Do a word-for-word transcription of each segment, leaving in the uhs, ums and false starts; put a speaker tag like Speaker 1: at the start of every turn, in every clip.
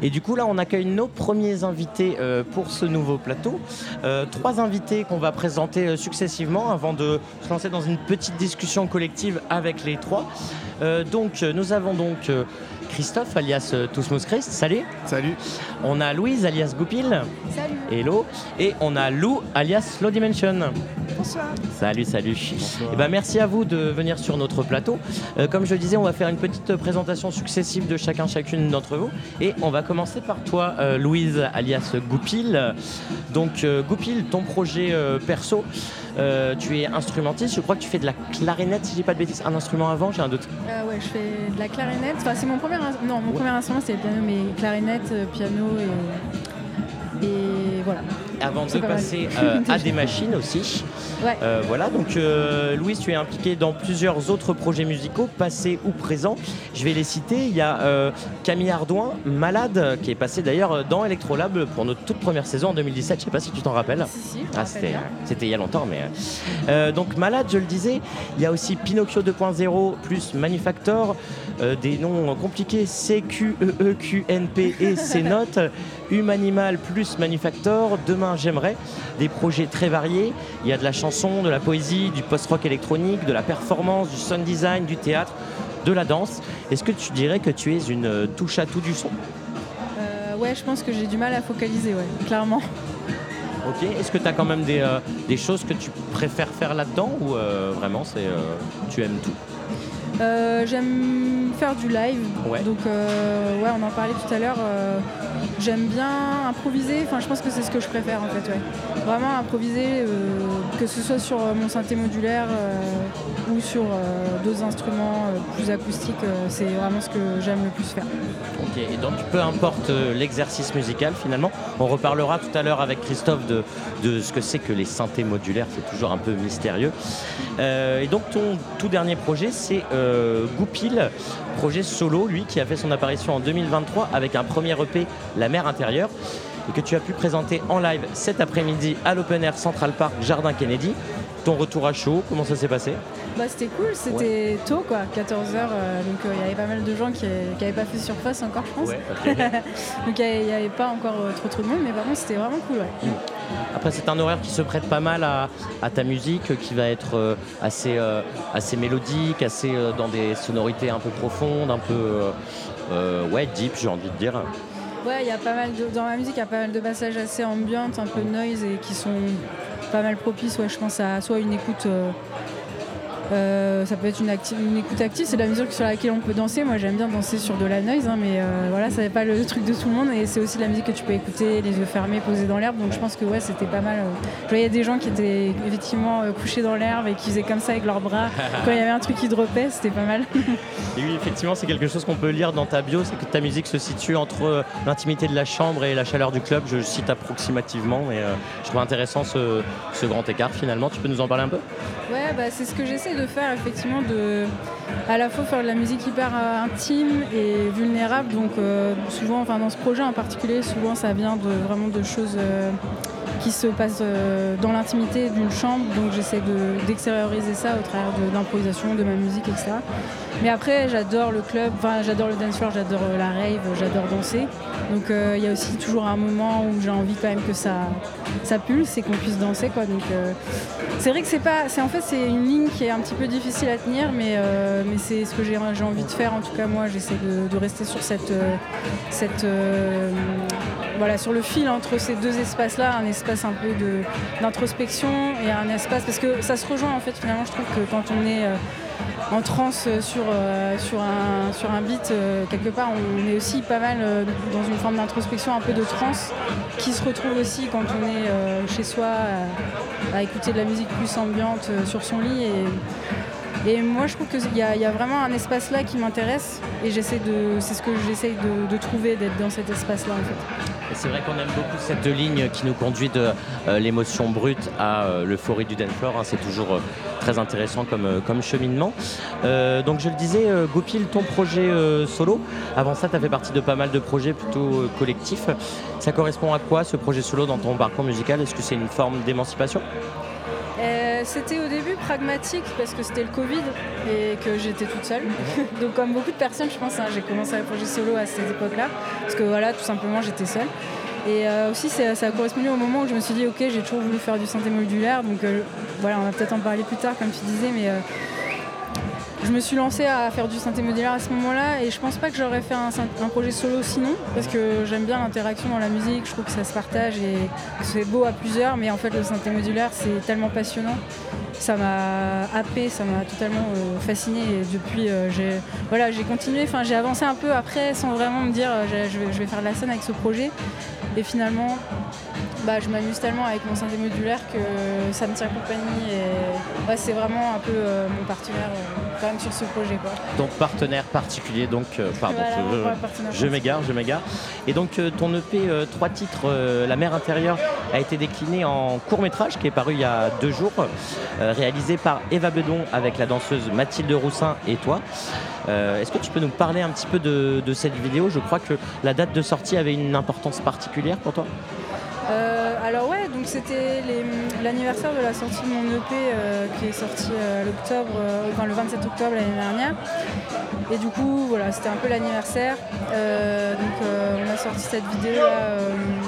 Speaker 1: Et du coup là on accueille nos premiers invités euh, pour ce nouveau plateau. Euh, trois invités qu'on va présenter euh, successivement avant de se lancer dans une petite discussion collective avec les trois. Euh, donc euh, nous avons donc euh, Christophe alias euh, Tousmous Christ, salut.
Speaker 2: Salut.
Speaker 1: On a Louise alias Goupil.
Speaker 3: Salut.
Speaker 1: Hello. Et on a Lou alias Low Dimension.
Speaker 3: Bonsoir.
Speaker 1: Salut, salut.
Speaker 2: Bonsoir.
Speaker 1: Et ben, merci à vous de venir sur notre plateau. Euh, comme je le disais, on va faire une petite présentation successive de chacun, chacune d'entre vous. Et on va commencer par toi, euh, Louise alias Goupil. Donc, euh, Goupil, ton projet euh, perso, euh, tu es instrumentiste. Je crois que tu fais de la clarinette, si je dis pas de bêtises. Un instrument avant, j'ai un doute.
Speaker 3: Euh, ouais, je fais de la clarinette. Enfin, c'est mon premier, in- non, mon
Speaker 1: Ouais.
Speaker 3: premier instrument, c'est le piano, mais clarinette, euh, piano et, et voilà.
Speaker 1: Avant de
Speaker 3: C'est pas mal.
Speaker 1: passer euh, à des machines aussi.
Speaker 3: Ouais.
Speaker 1: Euh, voilà, donc euh, Louise, tu es impliquée dans plusieurs autres projets musicaux, passés ou présents. Je vais les citer. Il y a euh, Camille Ardouin, Malade, qui est passé d'ailleurs dans Electrolab pour notre toute première saison en deux mille dix-sept. Je ne sais pas si tu t'en rappelles.
Speaker 3: Si, si, je me
Speaker 1: Ah,
Speaker 3: rappelle
Speaker 1: c'était,
Speaker 3: bien.
Speaker 1: c'était il y a longtemps, mais euh, donc Malade, je le disais. Il y a aussi Pinocchio deux point zéro plus Manufactor, euh, des noms compliqués C Q E E Q N P et C-Note, Humanimal plus Manufactor, Demain j'aimerais, des projets très variés. Il y a de la chanson, de la poésie, du post-rock électronique, de la performance, du sound design, du théâtre, de la danse. Est-ce que tu dirais que tu es une euh, touche à tout du son ?
Speaker 3: Euh, ouais, je pense que j'ai du mal à focaliser, ouais, clairement.
Speaker 1: Ok. Est-ce que tu as quand même des, euh, des choses que tu préfères faire là-dedans ou euh, vraiment c'est euh, tu aimes tout ?
Speaker 3: Euh, j'aime faire du live,
Speaker 1: Ouais.
Speaker 3: donc euh, ouais, on en parlait tout à l'heure. euh, j'aime bien improviser. Enfin, je pense que c'est ce que je préfère en fait. Ouais. Vraiment improviser, euh, que ce soit sur euh, mon synthé modulaire euh, ou sur euh, d'autres instruments euh, plus acoustiques. euh, c'est vraiment ce que j'aime le plus faire.
Speaker 1: Ok, et donc peu importe euh, l'exercice musical finalement, on reparlera tout à l'heure avec Christophe de, de ce que c'est que les synthés modulaires, c'est toujours un peu mystérieux. Euh, et donc ton tout dernier projet c'est euh, Goupil, projet solo, lui qui a fait son apparition en deux mille vingt-trois avec un premier E P, La mer intérieure, et que tu as pu présenter en live cet après-midi à l'Open Air Central Park Jardin Kennedy. Ton retour à chaud, comment ça s'est passé ?
Speaker 3: Bah, c'était cool, c'était tôt quoi, quatorze heures, donc il euh, y avait pas mal de gens qui n'avaient pas fait surface encore, je pense. Donc il n'y avait pas encore euh, trop trop de monde, mais par contre c'était vraiment cool. Ouais.
Speaker 1: Après, c'est un horaire qui se prête pas mal à, à ta musique, qui va être euh, assez, euh, assez mélodique, assez euh, dans des sonorités un peu profondes, un peu euh, euh, ouais, deep, j'ai envie de dire.
Speaker 3: Ouais, il y a pas mal de, dans ma musique, il y a pas mal de passages assez ambiantes, un peu noise et qui sont pas mal propices. Ouais, je pense à soit une écoute. Euh, euh, ça peut être une, acti- une écoute active, c'est de la musique sur laquelle on peut danser. Moi j'aime bien danser sur de la noise, hein, mais euh, voilà, ça n'est pas le truc de tout le monde et c'est aussi de la musique que tu peux écouter les yeux fermés, posés dans l'herbe. Donc je pense que ouais, c'était pas mal. Euh, je voyais des gens qui étaient effectivement euh, couchés dans l'herbe et qui faisaient comme ça avec leurs bras. Quand il y avait un truc qui dropait, c'était pas mal.
Speaker 1: Et oui, effectivement, c'est quelque chose qu'on peut lire dans ta bio, c'est que ta musique se situe entre euh, l'intimité de la chambre et la chaleur du club. Je cite approximativement, mais euh, je trouve intéressant ce, ce grand écart finalement. Tu peux nous en parler un peu ?
Speaker 3: Ouais, bah, c'est ce que j'essaie de faire effectivement, de à la fois faire de la musique hyper euh, intime et vulnérable. Donc euh, souvent, enfin dans ce projet en particulier, souvent ça vient de vraiment de choses euh, qui se passent euh, dans l'intimité d'une chambre. Donc j'essaie de, d'extérioriser ça au travers de, d'improvisation, de ma musique, et cetera. Mais après, j'adore le club, enfin j'adore le dance floor, j'adore euh, la rave, j'adore danser. Donc il euh, y a aussi toujours un moment où j'ai envie quand même que ça, ça pulse et qu'on puisse danser, quoi. Donc euh, c'est vrai que c'est pas, c'est en fait c'est une ligne qui est un petit peu difficile à tenir, mais euh, mais c'est ce que j'ai, j'ai envie de faire. En tout cas moi, j'essaie de, de rester sur cette euh, cette euh, voilà, sur le fil entre ces deux espaces-là, un espace un peu de d'introspection et un espace, parce que ça se rejoint en fait. Finalement, je trouve que quand on est euh, en transe sur, euh, sur, un, sur un beat, euh, quelque part, on est aussi pas mal euh, dans une forme d'introspection, un peu de transe, qui se retrouve aussi quand on est euh, chez soi, à, à écouter de la musique plus ambiante euh, sur son lit. Et, et moi, je trouve qu'il y a, y a vraiment un espace là qui m'intéresse, et j'essaie de, c'est ce que j'essaie de, de trouver, d'être dans cet espace-là, en fait.
Speaker 1: Et c'est vrai qu'on aime beaucoup cette ligne qui nous conduit de euh, l'émotion brute à euh, l'euphorie du dance floor, hein. C'est toujours euh, très intéressant comme, euh, comme cheminement. Euh, donc je le disais, euh, Goupil, ton projet euh, solo, avant ça tu as fait partie de pas mal de projets plutôt euh, collectifs. Ça correspond à quoi ce projet solo dans ton parcours musical ? Est-ce que c'est une forme d'émancipation ?
Speaker 3: Euh, c'était au début pragmatique parce que c'était le Covid et que j'étais toute seule. Donc comme beaucoup de personnes, je pense, hein, j'ai commencé à projet solo à cette époque-là parce que voilà, tout simplement, j'étais seule. Et euh, aussi, ça, ça a correspondu au moment où je me suis dit, ok, j'ai toujours voulu faire du synthé modulaire, donc euh, voilà, on va peut-être en parler plus tard, comme tu disais, mais euh, je me suis lancée à faire du synthé modulaire à ce moment-là, et je pense pas que j'aurais fait un, un projet solo sinon, parce que j'aime bien l'interaction dans la musique, je trouve que ça se partage et que c'est beau à plusieurs, mais en fait, le synthé modulaire, c'est tellement passionnant. Ça m'a happé, ça m'a totalement euh, fascinée et depuis euh, j'ai voilà, j'ai continué, enfin j'ai avancé un peu après sans vraiment me dire euh, je, vais, je vais faire de la scène avec ce projet et finalement bah, je m'amuse tellement avec mon synthé modulaire que ça me tient compagnie et ouais, c'est vraiment un peu euh, mon partenaire euh, quand même sur ce projet quoi.
Speaker 1: Donc partenaire particulier, donc euh, pardon,
Speaker 3: voilà,
Speaker 1: je, je m'égare, je m'égare. Et donc euh, ton E P euh, trois titres, euh, La mer intérieure, a été décliné en court-métrage qui est paru il y a deux jours, euh, réalisé par Eva Bedon avec la danseuse Mathilde Roussin et toi. Euh, est-ce que tu peux nous parler un petit peu de, de cette vidéo? Je crois que la date de sortie avait une importance particulière pour toi.
Speaker 3: Euh, alors ouais, donc c'était les, l'anniversaire de la sortie de mon E P euh, qui est sorti euh, l'octobre, euh, enfin, le vingt-sept octobre l'année dernière. Et du coup, voilà, c'était un peu l'anniversaire. Euh, donc euh, on a sorti cette vidéo là. Euh,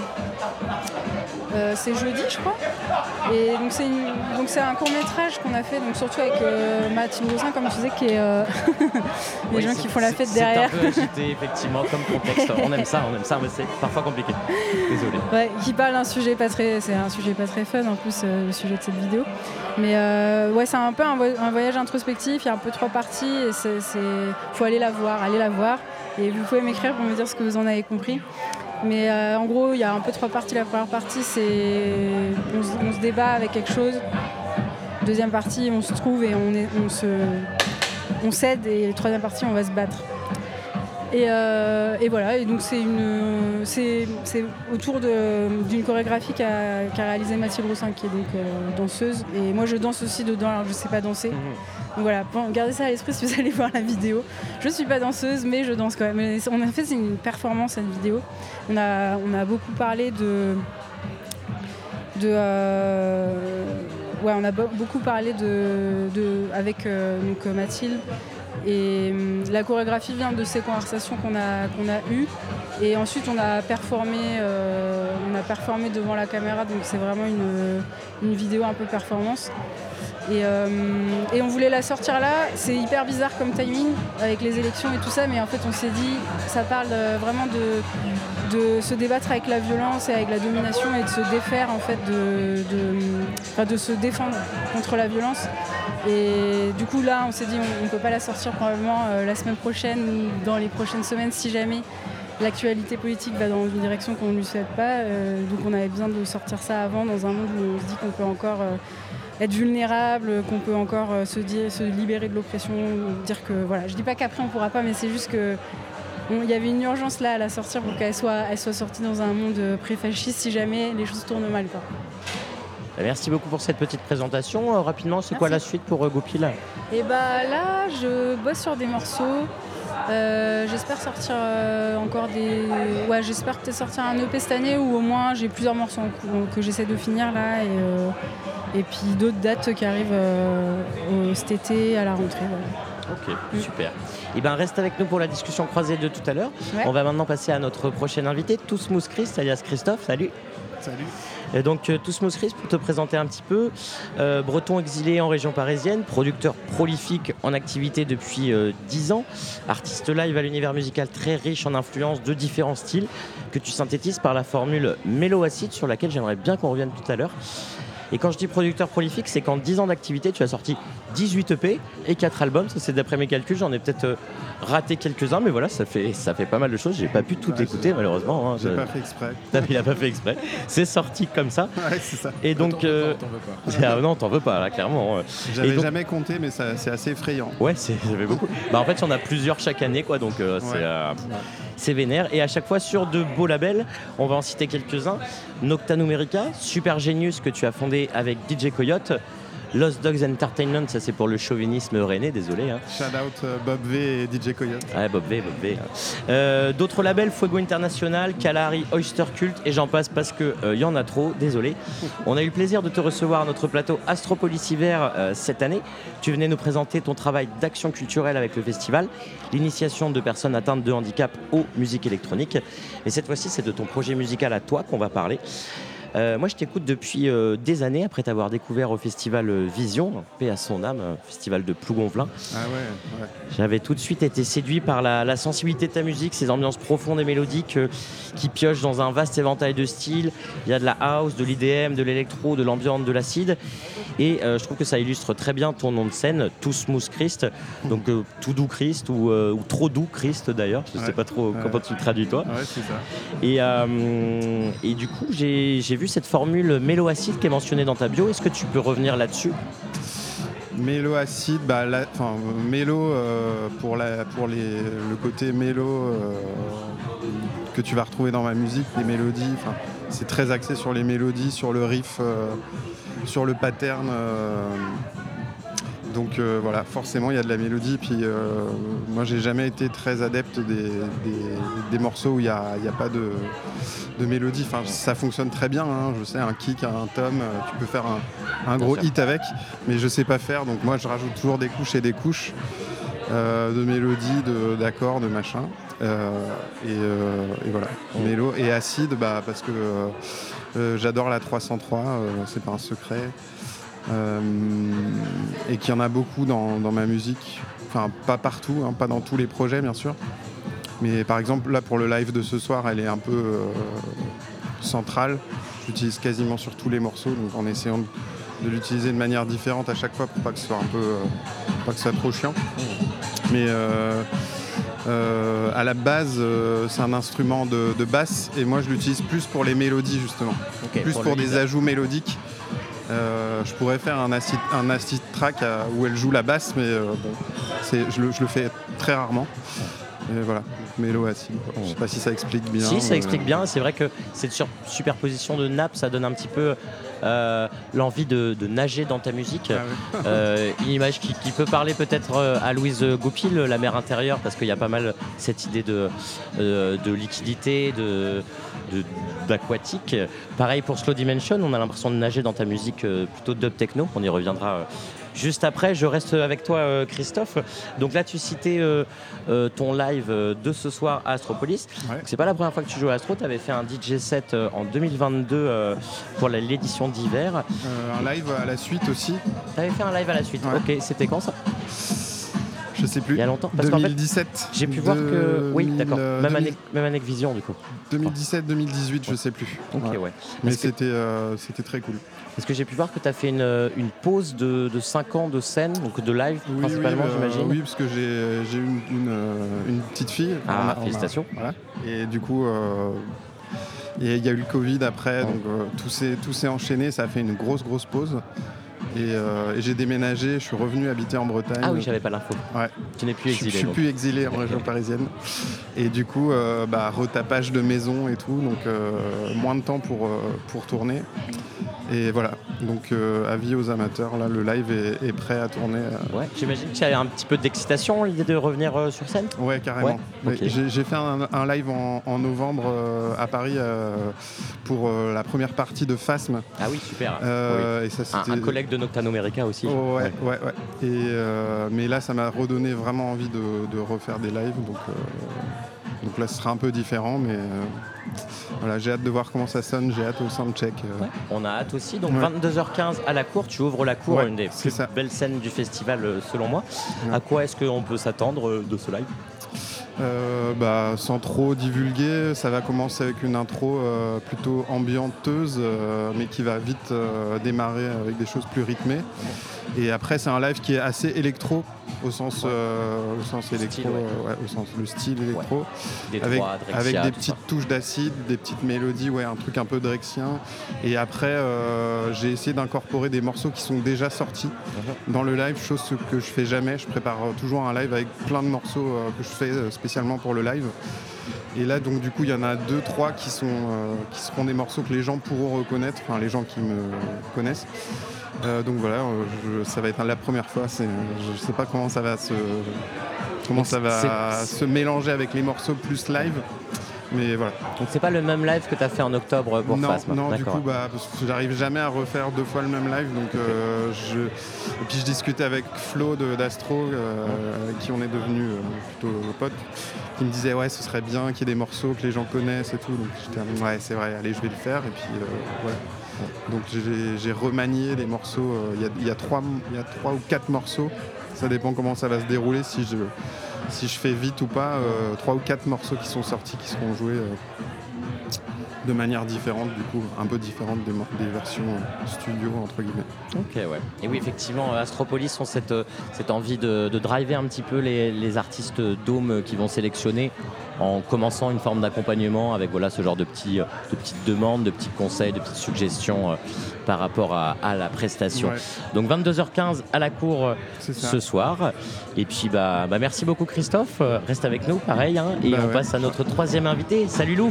Speaker 3: euh, c'est jeudi, je crois. Et donc c'est, une, donc c'est un court métrage qu'on a fait, donc surtout avec euh, Mathilde Roussin, comme tu disais, qui est euh, les oui, gens qui font la fête derrière.
Speaker 1: C'est un peu agité, effectivement, comme contexte. On aime ça, on aime ça, mais c'est parfois compliqué. Désolé.
Speaker 3: Ouais, qui parle d'un sujet pas très, c'est un sujet pas très fun en plus, euh, le sujet de cette vidéo. Mais euh, ouais, c'est un peu un, vo- un voyage introspectif. Il y a un peu trois parties. Et c'est, c'est, faut aller la voir, aller la voir. Et vous pouvez m'écrire pour me dire ce que vous en avez compris. Mais euh, en gros, il y a un peu trois parties. La première partie, c'est on se, on se débat avec quelque chose. Deuxième partie, on se trouve et on, est, on, se, on cède. Et la troisième partie, on va se battre. Et, euh, et voilà, et donc c'est, une, c'est, c'est autour de, d'une chorégraphie qu'a, qu'a réalisée Mathilde Roussin, qui est donc euh, danseuse. Et moi, je danse aussi dedans, alors je ne sais pas danser. Donc voilà, gardez ça à l'esprit si vous allez voir la vidéo. Je ne suis pas danseuse, mais je danse quand même. Et on a fait, c'est une performance, cette vidéo. On a, on a beaucoup parlé de... de euh, ouais, on a beaucoup parlé de, de, avec euh, donc, Mathilde. Et euh, la chorégraphie vient de ces conversations qu'on a, qu'on a eues. Et ensuite, on a performé, euh, on a performé devant la caméra. Donc, c'est vraiment une, une vidéo un peu performance. Et, euh, et on voulait la sortir là. C'est hyper bizarre comme timing avec les élections et tout ça. Mais en fait, on s'est dit, ça parle vraiment de, de se débattre avec la violence et avec la domination et de se défaire, en fait, de, de, enfin, de se défendre contre la violence. Et du coup là on s'est dit on ne peut pas la sortir probablement euh, la semaine prochaine ou dans les prochaines semaines si jamais l'actualité politique va dans une direction qu'on ne lui souhaite pas. Euh, donc on avait besoin de sortir ça avant dans un monde où on se dit qu'on peut encore euh, être vulnérable, qu'on peut encore euh, se, dire, se libérer de l'oppression, dire que voilà. Je dis pas qu'après on pourra pas, mais c'est juste que il y avait une urgence là à la sortir pour qu'elle soit, elle soit sortie dans un monde pré-fasciste si jamais les choses tournent mal quoi.
Speaker 1: Merci beaucoup pour cette petite présentation. Euh, rapidement, c'est Merci. Quoi la suite pour euh, Goupil?
Speaker 3: Et bah là, je bosse sur des morceaux. Euh, j'espère sortir euh, encore des. Ouais, j'espère peut-être sortir un E P cette année ou au moins j'ai plusieurs morceaux en cours que j'essaie de finir là et, euh, et puis d'autres dates qui arrivent euh, au, cet été à la rentrée. Voilà.
Speaker 1: Ok, mmh. Super. Et ben reste avec nous pour la discussion croisée de tout à l'heure. Ouais. On va maintenant passer à notre prochain invité, Too Smooth Chris, alias Christophe. Salut.
Speaker 2: Salut.
Speaker 1: Et donc euh, Too Smooth Chris, pour te présenter un petit peu, euh, breton exilé en région parisienne, producteur prolifique en activité depuis euh, dix ans, artiste live à l'univers musical très riche en influences de différents styles que tu synthétises par la formule mélo-acide sur laquelle j'aimerais bien qu'on revienne tout à l'heure. Et quand je dis producteur prolifique, c'est qu'en dix ans d'activité, tu as sorti dix-huit E P et quatre albums. Ça, c'est d'après mes calculs. J'en ai peut-être euh, raté quelques-uns, mais voilà, ça fait, ça fait pas mal de choses. J'ai pas pu tout ouais, écouter, malheureusement. Hein.
Speaker 2: J'ai je... pas fait exprès.
Speaker 1: Il a pas fait exprès. C'est sorti comme ça.
Speaker 2: Ouais, c'est ça.
Speaker 1: Et donc,
Speaker 2: t'en, euh... t'en veux pas.
Speaker 1: Ah, non, t'en veux pas, là, clairement.
Speaker 2: J'avais
Speaker 1: donc...
Speaker 2: jamais compté, mais ça, c'est assez effrayant.
Speaker 1: Ouais, c'est, ça fait beaucoup. Bah, en fait, il y en a plusieurs chaque année, quoi. Donc, euh, ouais. c'est, euh, c'est vénère. Et à chaque fois, sur de beaux labels, on va en citer quelques-uns. Nocta Numerica, Super Genius, que tu as fondé avec D J Coyote. Lost Dogs Entertainment, ça c'est pour le chauvinisme rennais, désolé. Hein.
Speaker 2: Shout out euh, Bob V et D J Coyote.
Speaker 1: Ouais, Bob V, Bob V. Hein. Euh, d'autres labels, Fuego International, Kalahari, Oyster Cult, et j'en passe parce qu'il euh, y en a trop, désolé. On a eu le plaisir de te recevoir à notre plateau Astropolis Hiver euh, cette année. Tu venais nous présenter ton travail d'action culturelle avec le festival, l'initiation de personnes atteintes de handicap aux musiques électroniques. Et cette fois-ci, c'est de ton projet musical à toi qu'on va parler. Euh, moi, je t'écoute depuis euh, des années, après t'avoir découvert au festival euh, Vision, paix à son âme, festival de Plougonvelin.
Speaker 2: Ah ouais, ouais.
Speaker 1: J'avais tout de suite été séduit par la, la sensibilité de ta musique, ces ambiances profondes et mélodiques euh, qui piochent dans un vaste éventail de styles. Il y a de la house, de l'I D M, de l'électro, de l'ambiance, de l'acide. Et euh, je trouve que ça illustre très bien ton nom de scène, Tout Smooth Christ, donc euh, Tout Doux Christ, ou, euh, ou Trop Doux Christ d'ailleurs, je ne
Speaker 2: ouais.
Speaker 1: sais pas trop
Speaker 2: ouais.
Speaker 1: comment tu le traduis toi.
Speaker 2: Ouais, c'est ça.
Speaker 1: Et, euh, et du coup, j'ai, j'ai vu cette formule mélo-acide qui est mentionnée dans ta bio. Est-ce que tu peux revenir là-dessus ?
Speaker 2: Mélo acide, bah, la, enfin, mélo euh, pour, la, pour les, le côté mélo euh, que tu vas retrouver dans ma musique, les mélodies, c'est très axé sur les mélodies, sur le riff, euh, sur le pattern. Euh, donc euh, voilà, forcément il y a de la mélodie. Puis euh, moi j'ai jamais été très adepte des, des, des morceaux où il n'y a, a pas de, de mélodie. Enfin, ça fonctionne très bien, hein. Je sais, un kick, un tom, tu peux faire un, un gros hit avec, mais je sais pas faire. Donc moi je rajoute toujours des couches et des couches euh, de mélodies, de, d'accords, de machin. Euh, et, euh, et voilà, mmh. Mélo et acide, bah, parce que euh, j'adore la trois cent trois, euh, c'est pas un secret. Euh, et qu'il y en a beaucoup dans, dans ma musique, enfin pas partout, hein, pas dans tous les projets bien sûr, mais par exemple là pour le live de ce soir elle est un peu euh, centrale, j'utilise quasiment sur tous les morceaux, donc en essayant de, de l'utiliser de manière différente à chaque fois pour pas que ce soit un peu euh, pas que ce soit trop chiant, mais euh, euh, à la base euh, c'est un instrument de, de basse et moi je l'utilise plus pour les mélodies justement, okay, plus pour, pour des ajouts mélodiques. Euh, je pourrais faire un acid, un acid track à, où elle joue la basse, mais euh, bon, c'est, je, le, je le fais très rarement. Et voilà, mélo acide. Je ne sais pas si ça explique bien.
Speaker 1: Si, ça euh... explique bien. C'est vrai que cette sur- superposition de nappes, ça donne un petit peu euh, l'envie de, de nager dans ta musique. Ah oui. euh, une image qui, qui peut parler peut-être à Louise Goupil, la mer intérieure, parce qu'il y a pas mal cette idée de, euh, de liquidité, de, de, d'aquatique. Pareil pour Slow Dimension, on a l'impression de nager dans ta musique euh, plutôt dub techno. On y reviendra euh, juste après. Je reste avec toi, euh, Christophe. Donc là, tu citais euh, euh, ton live de ce soir à Astropolis. Ouais. C'est pas la première fois que tu joues à Astro. Tu avais fait un D J set euh, en deux mille vingt-deux euh, pour la, l'édition d'hiver.
Speaker 2: Euh, un live à la suite aussi.
Speaker 1: Tu avais fait un live à la suite. Ouais. Ok, c'était quand ça ?
Speaker 2: Je sais plus.
Speaker 1: Il y a longtemps. Parce
Speaker 2: deux mille dix-sept.
Speaker 1: En fait, j'ai pu voir que. Oui, d'accord. Même année, même année que Vision, du coup.
Speaker 2: deux mille dix-sept deux mille dix-huit, ouais. Je sais plus.
Speaker 1: Ok, ouais. ouais.
Speaker 2: Mais c'était, euh, c'était très cool.
Speaker 1: Est-ce que j'ai pu voir que tu as fait une, une pause de, de cinq ans de scène, donc de live oui, principalement,
Speaker 2: oui,
Speaker 1: j'imagine
Speaker 2: euh, Oui, parce que j'ai, j'ai une, une, une petite fille.
Speaker 1: Ah,
Speaker 2: on a,
Speaker 1: félicitations.
Speaker 2: On a, voilà. Et du coup, euh, il y a eu le Covid après, oh. donc euh, tout, s'est, tout s'est enchaîné. Ça a fait une grosse, grosse pause. Et, euh, et j'ai déménagé, je suis revenu habiter en Bretagne.
Speaker 1: Ah oui, j'avais pas l'info.
Speaker 2: Ouais.
Speaker 1: Tu n'es plus exilé.
Speaker 2: Je, je suis
Speaker 1: donc.
Speaker 2: plus exilé en région parisienne. Et du coup, euh, bah, retapage de maison et tout, donc euh, moins de temps pour, euh, pour tourner. Et voilà, donc euh, avis aux amateurs, là le live est, est prêt à tourner. Euh...
Speaker 1: Ouais, j'imagine qu'il y a un petit peu d'excitation, l'idée de revenir euh, sur scène.
Speaker 2: Ouais, carrément. Ouais, okay. j'ai, j'ai fait un, un live en, en novembre euh, à Paris euh, pour euh, la première partie de Phasm.
Speaker 1: Ah oui, super.
Speaker 2: Euh,
Speaker 1: oui.
Speaker 2: Et ça, c'était...
Speaker 1: un, un collègue de Noctanomerica aussi.
Speaker 2: Oh, ouais, ouais, ouais, ouais. Et, euh, mais là, ça m'a redonné vraiment envie de, de refaire des lives. Donc, euh, donc là, ce sera un peu différent, mais euh, voilà, j'ai hâte de voir comment ça sonne. J'ai hâte au soundcheck. Euh.
Speaker 1: Ouais, on a hâte aussi. Donc
Speaker 2: ouais.
Speaker 1: vingt-deux heures quinze à la cour, tu ouvres la cour,
Speaker 2: ouais,
Speaker 1: une des plus
Speaker 2: ça.
Speaker 1: belles scènes du festival selon moi. Ouais. À quoi est-ce qu'on peut s'attendre de ce live ?
Speaker 2: Euh, bah, sans trop divulguer, ça va commencer avec une intro euh, plutôt ambianteuse, euh, mais qui va vite euh, démarrer avec des choses plus rythmées. Et après, c'est un live qui est assez électro, au sens, ouais. euh, au sens électro,
Speaker 1: style, ouais.
Speaker 2: Euh, ouais, au sens le style électro,
Speaker 1: ouais.
Speaker 2: avec,
Speaker 1: droits, Drexia,
Speaker 2: avec des petites
Speaker 1: ça.
Speaker 2: touches d'acide, des petites mélodies, ouais, un truc un peu drexien. Et après, euh, j'ai essayé d'incorporer des morceaux qui sont déjà sortis uh-huh. dans le live, chose que je fais jamais. Je prépare toujours un live avec plein de morceaux euh, que je fais euh, spécialement pour le live. Et là, donc, du coup, il y en a deux, trois qui, sont, euh, qui seront des morceaux que les gens pourront reconnaître, enfin, les gens qui me connaissent. Euh, donc voilà, euh, je, ça va être la première fois. C'est, je ne sais pas comment ça va se, comment ça va se mélanger avec les morceaux plus live. Mais voilà.
Speaker 1: Donc c'est pas le même live que tu as fait en octobre pour
Speaker 2: non,
Speaker 1: Phasm.
Speaker 2: Non,
Speaker 1: D'accord.
Speaker 2: du coup, bah, parce que j'arrive jamais à refaire deux fois le même live. Donc, euh, je... Et puis je discutais avec Flo de, d'Astro, euh, avec qui on est devenus euh, plutôt potes, qui me disait ouais, ce serait bien qu'il y ait des morceaux que les gens connaissent et tout. Donc j'étais ouais, c'est vrai, allez, je vais le faire. Et puis euh, ouais. Donc j'ai, j'ai remanié les morceaux. Il euh, y, y, y a trois ou quatre morceaux. Ça dépend comment ça va se dérouler. Si je, si je fais vite ou pas, euh, trois ou quatre morceaux qui sont sortis, qui seront joués euh, de manière différente, du coup, un peu différente des, des versions euh, studio, entre guillemets.
Speaker 1: Ok, ouais. Et oui, effectivement, Astropolis ont cette, cette envie de, de driver un petit peu les, les artistes dômes qu'ils vont sélectionner en commençant une forme d'accompagnement avec voilà, ce genre de, petits, de petites demandes, de petits conseils, de petites suggestions euh, par rapport à, à la prestation. Ouais. Donc vingt-deux heures quinze à la cour ce soir. Et puis bah, bah, merci beaucoup Christophe, reste avec nous pareil. Hein, et bah on ouais. passe à notre troisième invité. Salut Lou.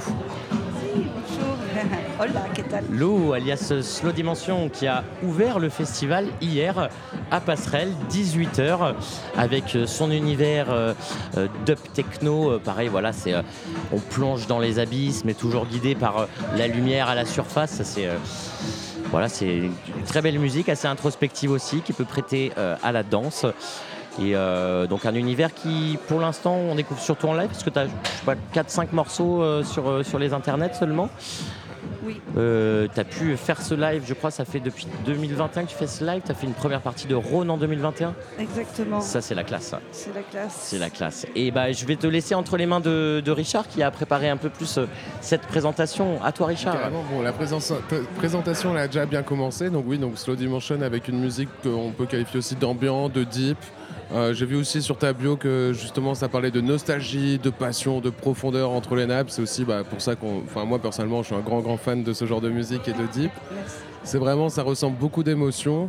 Speaker 4: Hola, ¿qué tal?
Speaker 1: Lou, alias Slow Dimension, qui a ouvert le festival hier à Passerelle, dix-huit heures, avec son univers euh, dub techno. Euh, pareil, voilà, c'est, euh, on plonge dans les abysses, mais toujours guidé par euh, la lumière à la surface. Ça, c'est, euh, voilà, c'est une très belle musique, assez introspective aussi, qui peut prêter euh, à la danse. Et euh, donc un univers qui, pour l'instant, on découvre surtout en live, parce que tu as quatre cinq morceaux euh, sur, euh, sur les internets seulement.
Speaker 4: Oui.
Speaker 1: Euh, tu as pu faire ce live, je crois, ça fait depuis deux mille vingt et un que tu fais ce live. Tu as fait une première partie de Rhône en deux mille vingt et un.
Speaker 4: Exactement.
Speaker 1: Ça, c'est la classe. Ça.
Speaker 4: C'est la classe.
Speaker 1: C'est la classe. Et bah, je vais te laisser entre les mains de, de Richard, qui a préparé un peu plus euh, cette présentation. À toi, Richard.
Speaker 5: Carrément, bon, la présence, t- présentation elle a déjà bien commencé. Donc oui, donc Slow Dimension avec une musique qu'on peut qualifier aussi d'ambiant, de deep. Euh, j'ai vu aussi sur ta bio que justement ça parlait de nostalgie, de passion, de profondeur entre les nappes. C'est aussi bah, pour ça qu'on, enfin moi personnellement, je suis un grand grand fan de ce genre de musique et de deep.
Speaker 4: Merci.
Speaker 5: C'est vraiment, ça ressemble beaucoup d'émotions.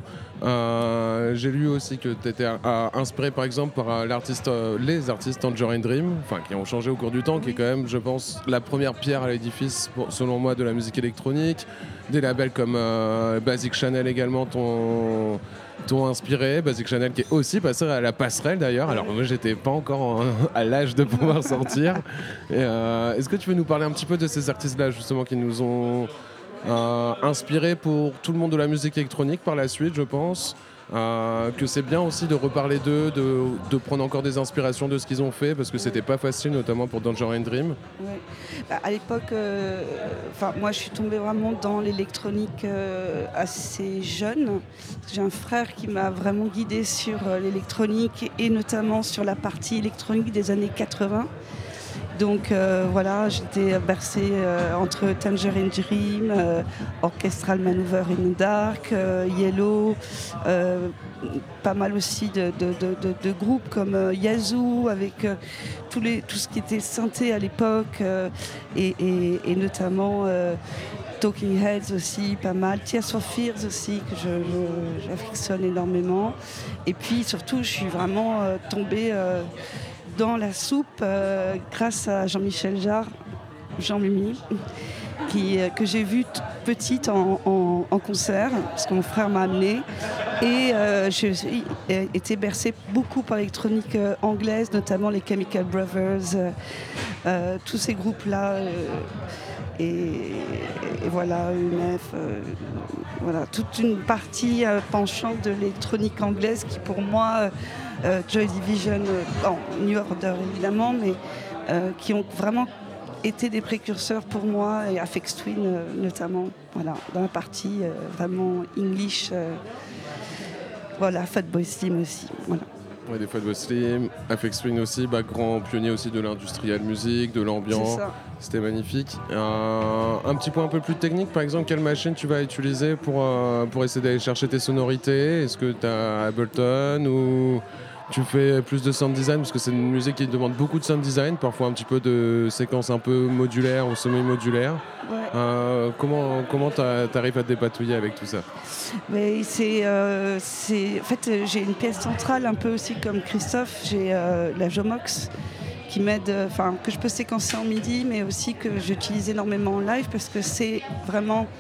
Speaker 5: Euh, j'ai lu aussi que tu étais euh, inspiré par exemple par euh, l'artiste, euh, les artistes Tangerine Dream, enfin qui ont changé au cours du temps, oui. Qui est quand même, je pense, la première pierre à l'édifice, pour, selon moi, de la musique électronique. Des labels comme euh, Basic Channel également t'ont, t'ont inspiré. Basic Channel qui est aussi passé à la passerelle d'ailleurs. Alors moi j'étais pas encore en, à l'âge de pouvoir sortir. Et, euh, est-ce que tu veux nous parler un petit peu de ces artistes-là justement qui nous ont Euh, inspiré pour tout le monde de la musique électronique par la suite, je pense. Euh, que c'est bien aussi de reparler d'eux, de, de prendre encore des inspirations de ce qu'ils ont fait, parce que c'était pas facile, notamment pour Tangerine Dream.
Speaker 4: Ouais. Bah, à l'époque, euh, moi je suis tombée vraiment dans l'électronique euh, assez jeune. J'ai un frère qui m'a vraiment guidée sur euh, l'électronique et notamment sur la partie électronique des années quatre-vingts. Donc euh, voilà, j'étais bercée euh, entre Tangerine Dream, euh, Orchestral Maneuver in the Dark, euh, Yellow, euh, pas mal aussi de, de, de, de, de groupes comme euh, Yazoo, avec euh, tous les, tout ce qui était synthé à l'époque, euh, et, et, et notamment euh, Talking Heads aussi, pas mal, Tears for Fears aussi, que je, je, j'affectionne énormément. Et puis surtout, je suis vraiment euh, tombée... Euh, dans la soupe euh, grâce à Jean-Michel Jarre, Jean-Mimi, qui, euh, que j'ai vu toute petite en, en, en concert, parce que mon frère m'a amenée. Et euh, j'ai été bercée beaucoup par l'électronique euh, anglaise, notamment les Chemical Brothers, euh, euh, tous ces groupes-là. Euh, et, et voilà, U N F, euh, voilà, toute une partie euh, penchante de l'électronique anglaise qui pour moi... Euh, Euh, Joy Division, euh, bon, New Order évidemment, mais euh, qui ont vraiment été des précurseurs pour moi, et Aphex Twin euh, notamment, voilà, dans la partie euh, vraiment English, euh, voilà, Fatboy Slim aussi, voilà.
Speaker 5: Ouais, des Fatboy Slim, Aphex Twin aussi, bah, grand pionnier aussi de l'industrial music, de l'ambiance, c'était magnifique. Euh, un petit point un peu plus technique, par exemple, quelle machine tu vas utiliser pour, euh, pour essayer d'aller chercher tes sonorités? Est-ce que tu as Ableton ou tu fais plus de sound design? Parce que c'est une musique qui demande beaucoup de sound design, parfois un petit peu de séquences un peu modulaires ou semi-modulaires.
Speaker 4: Ouais.
Speaker 5: Euh, comment comment tu arrives à te dépatouiller avec tout ça?
Speaker 4: Mais c'est, euh, c'est, en fait, j'ai une pièce centrale un peu aussi comme Christophe, j'ai euh, la Jomox qui m'aide, enfin que je peux séquencer en midi, mais aussi que j'utilise énormément en live parce que c'est vraiment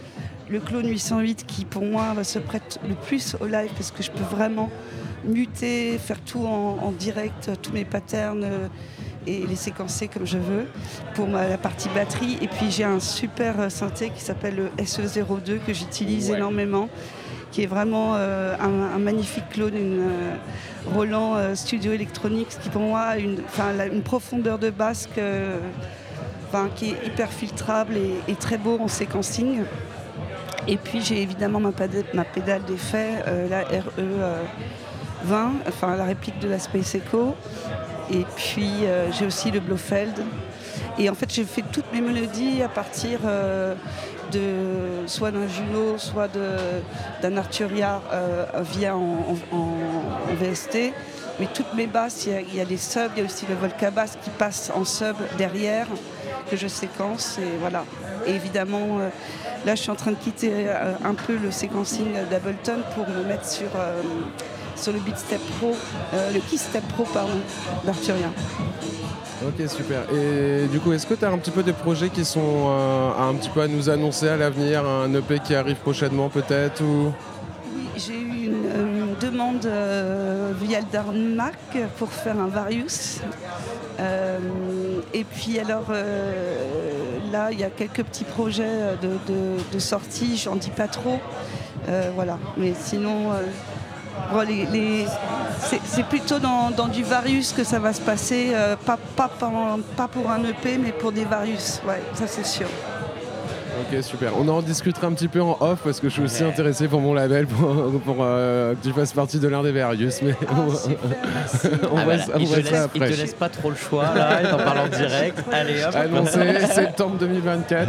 Speaker 4: le clone huit cent huit qui pour moi se prête le plus au live parce que je peux vraiment muter, faire tout en, en direct, tous mes patterns euh, et les séquencer comme je veux pour ma, la partie batterie. Et puis j'ai un super synthé qui s'appelle le S E zéro deux que j'utilise ouais. énormément, qui est vraiment euh, un, un magnifique clone, une euh, Roland euh, Studio Electronics qui pour moi a une, la, une profondeur de basse que, qui est hyper filtrable et, et très beau en séquencing. Et puis j'ai évidemment ma, pédale, ma pédale d'effet, euh, la R E vingt, enfin la réplique de la Space Echo. Et puis euh, j'ai aussi le Blofeld. Et en fait j'ai fait toutes mes mélodies à partir euh, de soit d'un Juno, soit de, d'un Arturia euh, via en, en, en V S T. Mais toutes mes basses, il y, y a des subs, il y a aussi le Volca Bass qui passe en sub derrière, que je séquence. Et voilà. Et évidemment, euh, là je suis en train de quitter euh, un peu le séquencing d'Ableton pour me mettre sur, euh, sur le Beatstep Pro, euh, le Keystep Pro pardon, d'Arturia.
Speaker 5: Ok, super. Et du coup, est-ce que tu as un petit peu des projets qui sont euh, un petit peu à nous annoncer à l'avenir, un E P qui arrive prochainement peut-être ou...
Speaker 4: Oui, j'ai eu une, une demande euh, via le Darmac pour faire un Varius. Euh, et puis alors euh, là, il y a quelques petits projets de, de, de sortie, j'en dis pas trop. Euh, voilà, mais sinon... Euh, Bon, les, les, c'est, c'est plutôt dans, dans du Varius que ça va se passer, euh, pas, pas, pas, pas pour un E P, mais pour des Varius, ouais, ça c'est sûr.
Speaker 5: Ok, super. On en discutera un petit peu en off parce que je suis aussi intéressé pour mon label pour, pour euh, que tu fasses partie de l'un des Varius. Mais
Speaker 4: ah,
Speaker 5: on,
Speaker 4: super,
Speaker 5: on
Speaker 1: ah,
Speaker 5: va,
Speaker 1: voilà.
Speaker 5: on
Speaker 1: il,
Speaker 5: va
Speaker 1: te
Speaker 5: ça
Speaker 1: laisse,
Speaker 5: après.
Speaker 1: il te laisse pas trop le choix là, il t'en parle en direct. Allez hop.
Speaker 5: Annoncé septembre deux mille vingt-quatre.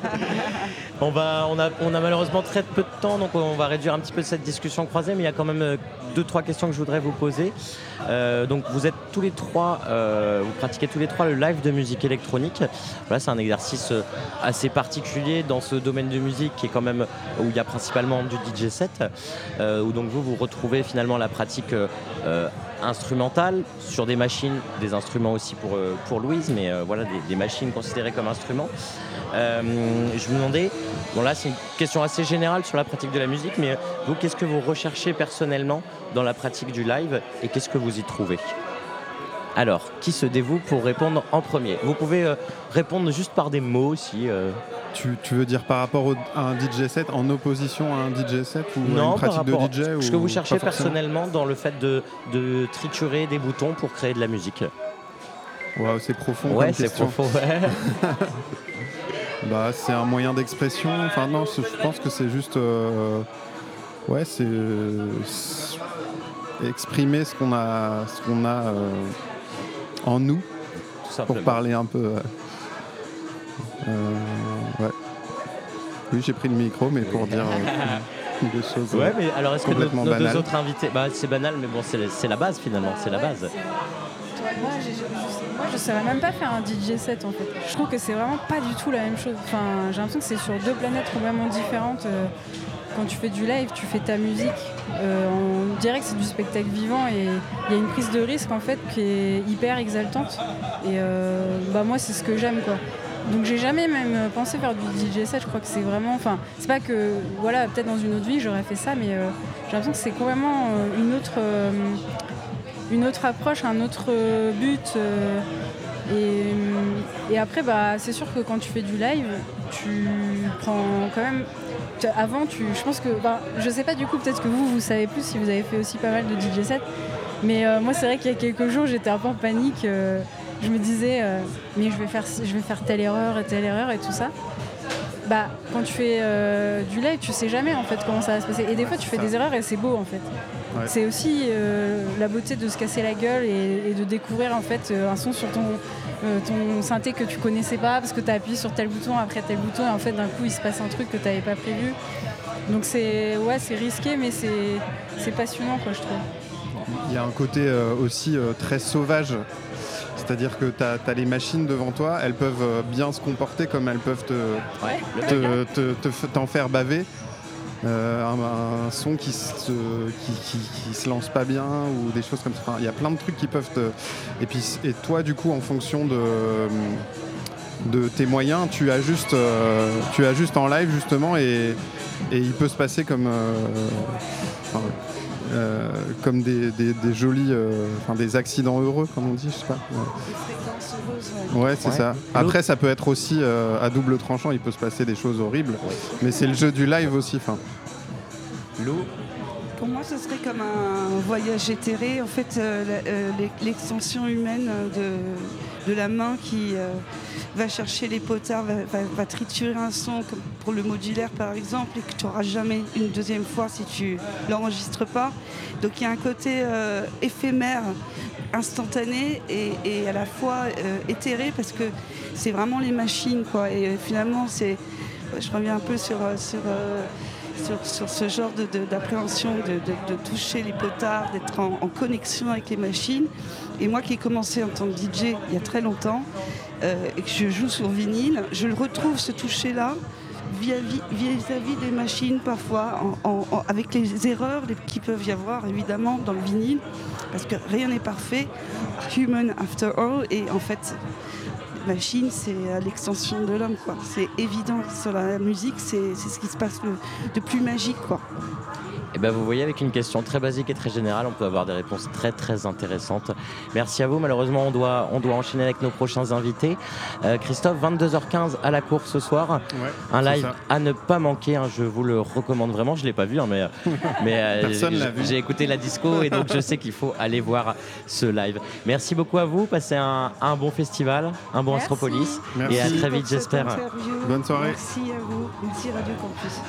Speaker 1: On, va, on, a, on a malheureusement très peu de temps, donc on va réduire un petit peu cette discussion croisée, mais il y a quand même deux, trois questions que je voudrais vous poser. Euh, donc vous êtes tous les trois, euh, vous pratiquez tous les trois le live de musique électronique. Voilà, c'est un exercice assez particulier dans ce domaine de musique qui est quand même où il y a principalement du D J set, euh, où donc vous vous retrouvez finalement la pratique euh, instrumentale sur des machines, des instruments aussi pour, euh, pour Louise, mais euh, voilà des, des machines considérées comme instruments. Euh, je me demandais, bon là c'est une question assez générale sur la pratique de la musique, mais vous, qu'est-ce que vous recherchez personnellement dans la pratique du live et qu'est-ce que vous y trouvez ? Alors, qui se dévoue pour répondre en premier ? Vous pouvez euh, répondre juste par des mots aussi. Euh...
Speaker 2: Tu, tu veux dire par rapport au, à un D J set, en opposition à un D J set ou
Speaker 1: non,
Speaker 2: à une pratique de D J
Speaker 1: ce
Speaker 2: ou
Speaker 1: que vous cherchez
Speaker 2: pas forcément
Speaker 1: personnellement dans le fait de, de triturer des boutons pour créer de la musique.
Speaker 2: Waouh, c'est profond
Speaker 1: ouais,
Speaker 2: comme
Speaker 1: c'est
Speaker 2: question.
Speaker 1: profond, ouais.
Speaker 2: Bah, c'est un moyen d'expression. Enfin non, je pense que c'est juste, euh, ouais, c'est, c'est exprimer ce qu'on a, ce qu'on a euh, en nous, pour parler un peu. Euh, euh, ouais. Oui, j'ai pris le micro, mais pour dire euh, des choses.
Speaker 1: Ouais, mais alors est-ce que nos, nos
Speaker 2: banales.
Speaker 1: deux autres invités, bah c'est banal, mais bon, c'est, c'est la base finalement, c'est la base.
Speaker 3: Moi, j'ai, je, moi, je saurais même pas faire un D J set en fait. Je trouve que c'est vraiment pas du tout la même chose. Enfin, j'ai l'impression que c'est sur deux planètes complètement différentes. Euh, quand tu fais du live, tu fais ta musique. Euh, on dirait que c'est du spectacle vivant et il y a une prise de risque en fait qui est hyper exaltante. Et euh, bah moi, c'est ce que j'aime quoi. Donc j'ai jamais même pensé faire du D J set. Je crois que c'est vraiment, enfin, c'est pas que, voilà, peut-être dans une autre vie j'aurais fait ça, mais euh, j'ai l'impression que c'est complètement euh, une autre. Euh, une autre approche, un autre but. Euh, et, et après, bah, c'est sûr que quand tu fais du live, tu prends quand même... Tu, avant, tu, je pense que... Bah, je sais pas du coup, peut-être que vous, vous savez plus si vous avez fait aussi pas mal de D J sets. Mais euh, moi, c'est vrai qu'il y a quelques jours, j'étais un peu en panique. Euh, je me disais, euh, mais je vais, faire, je vais faire telle erreur et telle erreur et tout ça. Bah, quand tu fais euh, du live, tu sais jamais en fait comment ça va se passer. Et des fois, tu fais des erreurs et c'est beau en fait. Ouais. C'est aussi euh, la beauté de se casser la gueule et, et de découvrir en fait euh, un son sur ton, euh, ton synthé que tu connaissais pas parce que tu as appuyé sur tel bouton après tel bouton et en fait d'un coup il se passe un truc que tu n'avais pas prévu. Donc c'est, ouais, c'est risqué mais c'est, c'est passionnant quoi, je trouve.
Speaker 2: Il y a un côté euh, aussi euh, très sauvage. C'est-à-dire que tu as les machines devant toi, elles peuvent bien se comporter comme elles peuvent te,
Speaker 1: ouais,
Speaker 2: te, te, te, te, t'en faire baver. Euh, un, un son qui se, qui, qui, qui se lance pas bien ou des choses comme ça. Il y a plein de trucs qui peuvent te... Et puis et toi, du coup, en fonction de, de tes moyens, tu ajustes, euh, tu ajustes en live justement et, et il peut se passer comme, euh, enfin, euh, comme des, des, des jolis, euh, enfin des accidents heureux comme on dit, je sais pas. Ouais,
Speaker 4: Les fréquences heureuses, ouais.
Speaker 2: ouais c'est
Speaker 1: Ouais.
Speaker 2: ça. Après ça peut être aussi euh, à double tranchant, il peut se passer des choses horribles, mais c'est le jeu du live aussi. Enfin.
Speaker 1: Lou,
Speaker 4: Pour moi, ce serait comme un voyage éthéré, en fait, euh, la- euh, l'e- l'extension humaine de, de la main qui euh, va chercher les potards, va, va- va triturer un son, comme pour le modulaire par exemple, et que tu n'auras jamais une deuxième fois si tu l'enregistres pas. Donc il y a un côté euh, éphémère, instantané et, et à la fois euh, éthéré parce que c'est vraiment les machines, quoi. Et euh, finalement, c'est, je reviens un peu sur, euh, sur euh, Sur, sur ce genre de, de, d'appréhension, de, de, de toucher les potards, d'être en, en connexion avec les machines. Et moi qui ai commencé en tant que D J il y a très longtemps, euh, et que je joue sur vinyle, je le retrouve ce toucher-là vis-à-vis, vis-à-vis des machines parfois, en, en, en, avec les erreurs qui peuvent y avoir évidemment dans le vinyle, parce que rien n'est parfait, human after all, et en fait... machine, c'est l'extension de l'homme, quoi. C'est évident. Sur la musique, c'est, c'est ce qui se passe le, de plus magique, quoi.
Speaker 1: et ben vous voyez, avec une question très basique et très générale, on peut avoir des réponses très très intéressantes. Merci à vous. Malheureusement, on doit, on doit enchaîner avec nos prochains invités. Euh, Christophe, vingt-deux heures quinze à la cour ce soir.
Speaker 2: Ouais,
Speaker 1: Un
Speaker 2: c'est
Speaker 1: live
Speaker 2: ça.
Speaker 1: à ne pas manquer, hein, je vous le recommande vraiment. Je ne l'ai pas vu, hein, mais, mais euh,
Speaker 2: Personne
Speaker 1: j'ai,
Speaker 2: l'a vu.
Speaker 1: j'ai écouté la disco et donc je sais qu'il faut aller voir ce live. Merci beaucoup à vous. Passez un, un bon festival, un bon
Speaker 4: Merci.
Speaker 1: Astropolis.
Speaker 2: Merci.
Speaker 1: Et à très
Speaker 4: Pour
Speaker 1: vite,
Speaker 4: cette
Speaker 1: j'espère.
Speaker 4: interview.
Speaker 2: Bonne soirée.
Speaker 4: Merci à vous. Merci Radio Campus.